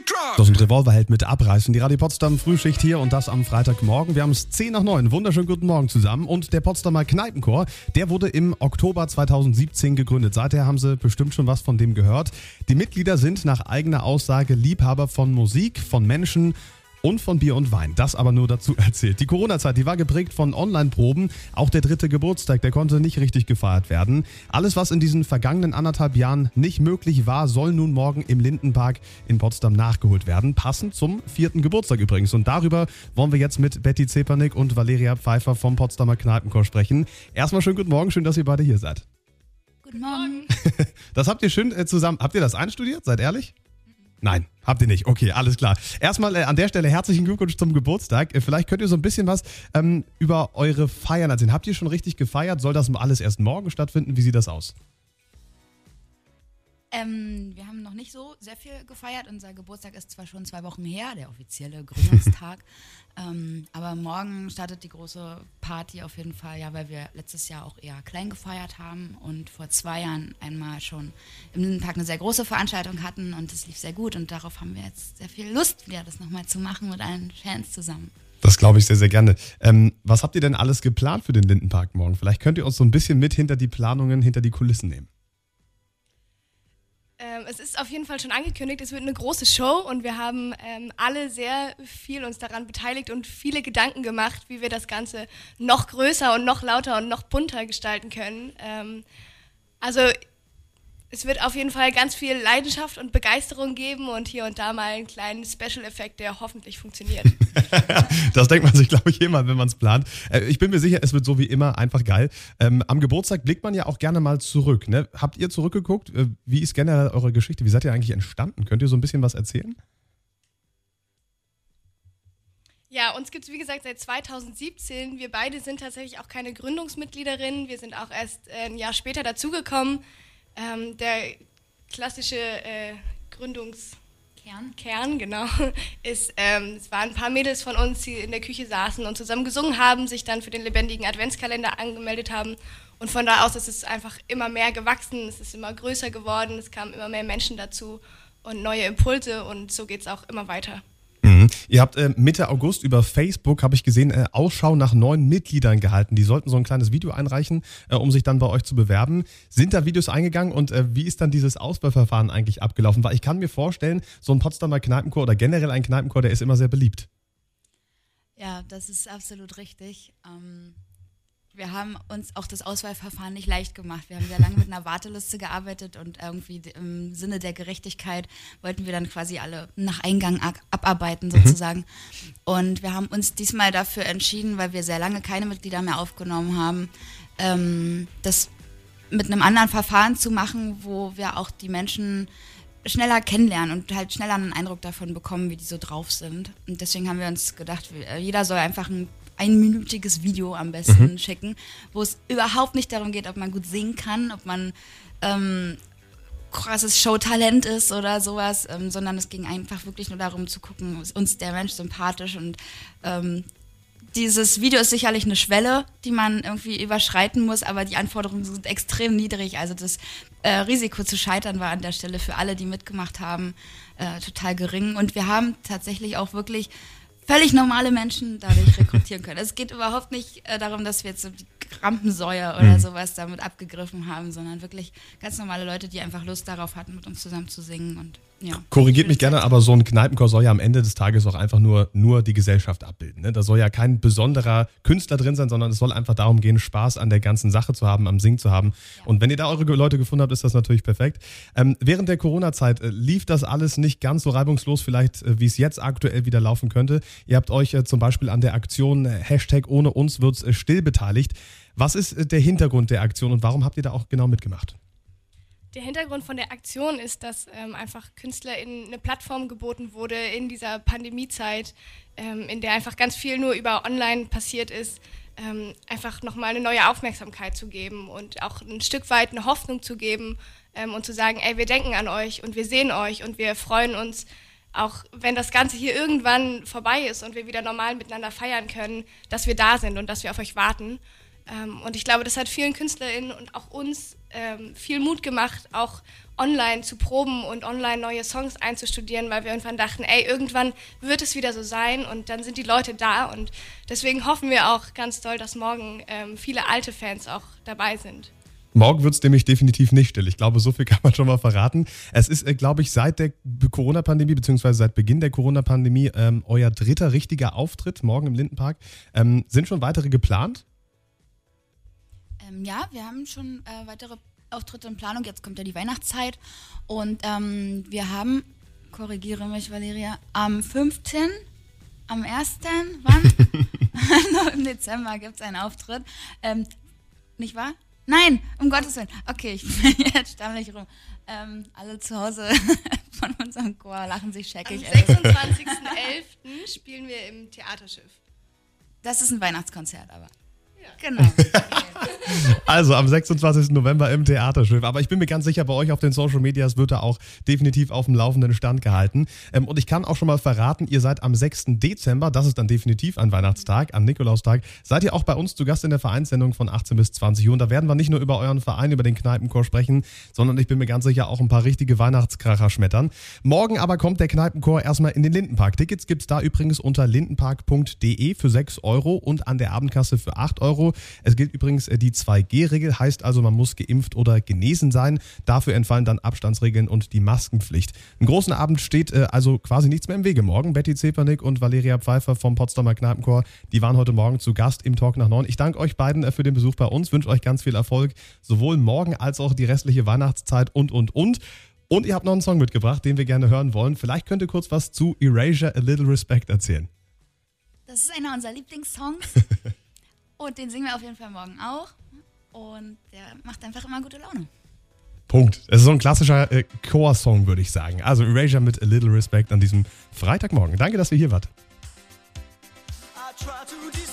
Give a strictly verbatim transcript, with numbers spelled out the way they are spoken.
Das ist ein Revolverheld mit Abreißen. Die Radio Potsdam Frühschicht hier und das am Freitagmorgen. Wir haben es zehn nach neun. Wunderschönen guten Morgen zusammen. Und der Potsdamer Kneipenchor, der wurde im Oktober zweitausendsiebzehn gegründet. Seither haben Sie bestimmt schon was von dem gehört. Die Mitglieder sind nach eigener Aussage Liebhaber von Musik, von Menschen und von Bier und Wein. Das aber nur dazu erzählt. Die Corona-Zeit, die war geprägt von Online-Proben. Auch der dritte Geburtstag, der konnte nicht richtig gefeiert werden. Alles, was in diesen vergangenen anderthalb Jahren nicht möglich war, soll nun morgen im Lindenpark in Potsdam nachgeholt werden. Passend zum vierten Geburtstag übrigens. Und darüber wollen wir jetzt mit Betty Zepernick und Valeria Pfeiffer vom Potsdamer Kneipenchor sprechen. Erstmal schönen guten Morgen, schön, dass ihr beide hier seid. Guten Morgen. Das habt ihr schön äh, zusammen, habt ihr das einstudiert? Seid ehrlich? Nein, habt ihr nicht. Okay, alles klar. Erstmal äh, an der Stelle herzlichen Glückwunsch zum Geburtstag. Äh, vielleicht könnt ihr so ein bisschen was ähm, über eure Feiern erzählen. Habt ihr schon richtig gefeiert? Soll das alles erst morgen stattfinden? Wie sieht das aus? Ähm, wir haben noch nicht so sehr viel gefeiert. Unser Geburtstag ist zwar schon zwei Wochen her, der offizielle Gründungstag. ähm, aber morgen startet die große Party auf jeden Fall, ja, weil wir letztes Jahr auch eher klein gefeiert haben und vor zwei Jahren einmal schon im Lindenpark eine sehr große Veranstaltung hatten und das lief sehr gut und darauf haben wir jetzt sehr viel Lust, wieder das nochmal zu machen mit allen Fans zusammen. Das glaube ich sehr, sehr gerne. Ähm, was habt ihr denn alles geplant für den Lindenpark morgen? Vielleicht könnt ihr uns so ein bisschen mit hinter die Planungen, hinter die Kulissen nehmen. Ähm, es ist auf jeden Fall schon angekündigt, es wird eine große Show und wir haben ähm, alle sehr viel uns daran beteiligt und viele Gedanken gemacht, wie wir das Ganze noch größer und noch lauter und noch bunter gestalten können. Ähm, also es wird auf jeden Fall ganz viel Leidenschaft und Begeisterung geben und hier und da mal einen kleinen Special-Effekt, der hoffentlich funktioniert. Das denkt man sich, glaube ich, immer, wenn man es plant. Äh, ich bin mir sicher, es wird so wie immer einfach geil. Ähm, am Geburtstag blickt man ja auch gerne mal zurück. Ne? Habt ihr zurückgeguckt? Äh, wie ist generell eure Geschichte? Wie seid ihr eigentlich entstanden? Könnt ihr so ein bisschen was erzählen? Ja, uns gibt es wie gesagt seit zweitausendsiebzehn. Wir beide sind tatsächlich auch keine Gründungsmitgliederinnen. Wir sind auch erst äh, ein Jahr später dazugekommen. Ähm, der klassische äh, Gründungskern, Kern, genau, ist, ähm, es waren ein paar Mädels von uns, die in der Küche saßen und zusammen gesungen haben, sich dann für den lebendigen Adventskalender angemeldet haben und von da aus ist es einfach immer mehr gewachsen, es ist immer größer geworden, es kamen immer mehr Menschen dazu und neue Impulse und so geht es auch immer weiter. Mhm. Ihr habt äh, Mitte August über Facebook, habe ich gesehen, äh, Ausschau nach neuen Mitgliedern gehalten. Die sollten so ein kleines Video einreichen, äh, um sich dann bei euch zu bewerben. Sind da Videos eingegangen und äh, wie ist dann dieses Auswahlverfahren eigentlich abgelaufen? Weil ich kann mir vorstellen, so ein Potsdamer Kneipenchor oder generell ein Kneipenchor, der ist immer sehr beliebt. Ja, das ist absolut richtig. Ähm Wir haben uns auch das Auswahlverfahren nicht leicht gemacht. Wir haben sehr lange mit einer Warteliste gearbeitet und irgendwie im Sinne der Gerechtigkeit wollten wir dann quasi alle nach Eingang abarbeiten sozusagen. Mhm. Und wir haben uns diesmal dafür entschieden, weil wir sehr lange keine Mitglieder mehr aufgenommen haben, ähm, das mit einem anderen Verfahren zu machen, wo wir auch die Menschen schneller kennenlernen und halt schneller einen Eindruck davon bekommen, wie die so drauf sind. Und deswegen haben wir uns gedacht, jeder soll einfach ein einminütiges Video am besten mhm. schicken, wo es überhaupt nicht darum geht, ob man gut singen kann, ob man ähm, krasses Showtalent ist oder sowas, ähm, sondern es ging einfach wirklich nur darum zu gucken, ist uns der Mensch sympathisch und ähm, dieses Video ist sicherlich eine Schwelle, die man irgendwie überschreiten muss, aber die Anforderungen sind extrem niedrig, also das äh, Risiko zu scheitern war an der Stelle für alle, die mitgemacht haben, äh, total gering und wir haben tatsächlich auch wirklich völlig normale Menschen dadurch rekrutieren können. Es geht überhaupt nicht äh, darum, dass wir jetzt so die Rampensäue oder mhm. sowas damit abgegriffen haben, sondern wirklich ganz normale Leute, die einfach Lust darauf hatten, mit uns zusammen zu singen. Und, ja, korrigiert mich gerne, aber so ein Kneipenchor soll ja am Ende des Tages auch einfach nur, nur die Gesellschaft abbilden. Ne? Da soll ja kein besonderer Künstler drin sein, sondern es soll einfach darum gehen, Spaß an der ganzen Sache zu haben, am Singen zu haben. Ja. Und wenn ihr da eure Leute gefunden habt, ist das natürlich perfekt. Ähm, während der Corona-Zeit äh, lief das alles nicht ganz so reibungslos, vielleicht äh, wie es jetzt aktuell wieder laufen könnte. Ihr habt euch äh, zum Beispiel an der Aktion äh, Hashtag ohne uns wird's äh, still beteiligt. Was ist äh, der Hintergrund der Aktion und warum habt ihr da auch genau mitgemacht? Der Hintergrund von der Aktion ist, dass ähm, einfach KünstlerInnen eine Plattform geboten wurde in dieser Pandemiezeit, ähm, in der einfach ganz viel nur über online passiert ist, ähm, einfach nochmal eine neue Aufmerksamkeit zu geben und auch ein Stück weit eine Hoffnung zu geben ähm, und zu sagen, ey, wir denken an euch und wir sehen euch und wir freuen uns, auch wenn das Ganze hier irgendwann vorbei ist und wir wieder normal miteinander feiern können, dass wir da sind und dass wir auf euch warten. Ähm, und ich glaube, das hat vielen KünstlerInnen und auch uns ähm, viel Mut gemacht, auch online zu proben und online neue Songs einzustudieren, weil wir irgendwann dachten, ey, irgendwann wird es wieder so sein und dann sind die Leute da und deswegen hoffen wir auch ganz doll, dass morgen ähm, viele alte Fans auch dabei sind. Morgen wird es nämlich definitiv nicht still. Ich glaube, so viel kann man schon mal verraten. Es ist, äh, glaube ich, seit der Corona-Pandemie, beziehungsweise seit Beginn der Corona-Pandemie, ähm, euer dritter richtiger Auftritt morgen im Lindenpark. Ähm, sind schon weitere geplant? Ähm, ja, wir haben schon äh, weitere Auftritte in Planung. Jetzt kommt ja die Weihnachtszeit. Und ähm, wir haben, korrigiere mich, Valeria, am fünften, am ersten, wann? Noch im Dezember gibt es einen Auftritt. Ähm, nicht wahr? Nein, um Gottes Willen. Okay, ich bin jetzt stammlich rum. Ähm, alle zu Hause von unserem Chor lachen sich scheckig. Am sechsundzwanzigsten elften spielen wir im Theaterschiff. Das ist ein Weihnachtskonzert, aber. Ja. Genau. Okay. Also am sechsundzwanzigsten November im Theaterschiff. Aber ich bin mir ganz sicher, bei euch auf den Social Medias wird er auch definitiv auf dem laufenden Stand gehalten. Ähm, und ich kann auch schon mal verraten, ihr seid am sechsten Dezember, das ist dann definitiv an Weihnachtstag, an Nikolaustag, seid ihr auch bei uns zu Gast in der Vereinssendung von achtzehn bis zwanzig Uhr. Und da werden wir nicht nur über euren Verein, über den Kneipenchor sprechen, sondern ich bin mir ganz sicher auch ein paar richtige Weihnachtskracher schmettern. Morgen aber kommt der Kneipenchor erstmal in den Lindenpark. Tickets gibt's da übrigens unter lindenpark punkt de für sechs Euro und an der Abendkasse für acht Euro. Es gilt übrigens die zwei G Regel, heißt also, man muss geimpft oder genesen sein. Dafür entfallen dann Abstandsregeln und die Maskenpflicht. Im großen Abend steht äh, also quasi nichts mehr im Wege morgen. Betty Zepernick und Valeria Pfeiffer vom Potsdamer Kneipenchor, die waren heute Morgen zu Gast im Talk nach neun. Ich danke euch beiden äh, für den Besuch bei uns, wünsche euch ganz viel Erfolg, sowohl morgen als auch die restliche Weihnachtszeit und, und, und. Und ihr habt noch einen Song mitgebracht, den wir gerne hören wollen. Vielleicht könnt ihr kurz was zu Erasure, A Little Respect erzählen. Das ist einer unserer Lieblingssongs. Und den singen wir auf jeden Fall morgen auch. Und der macht einfach immer gute Laune. Punkt. Es ist so ein klassischer äh, Chor-Song, würde ich sagen. Also Erasure mit A Little Respect an diesem Freitagmorgen. Danke, dass ihr hier wart. I try to